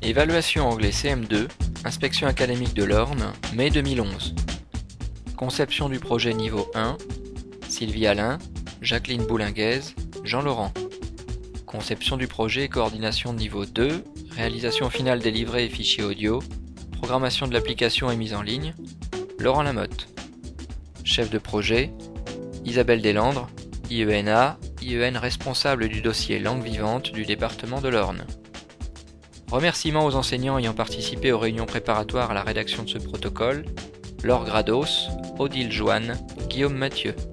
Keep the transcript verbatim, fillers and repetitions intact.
Évaluation anglais C M deux, inspection académique de l'Orne, mai deux mille onze. Conception du projet niveau un, Sylvie Alain, Jacqueline Boulinguez, Jean Laurent. Conception du projet et coordination de niveau deux, réalisation finale des livrets et fichiers audio, programmation de l'application et mise en ligne, Laurent Lamotte. Chef de projet, Isabelle Deslandres, I E N A, I E N responsable du dossier langue vivante du département de l'Orne. Remerciements aux enseignants ayant participé aux réunions préparatoires à la rédaction de ce protocole, Laure Grados, Odile Joanne, Guillaume Mathieu.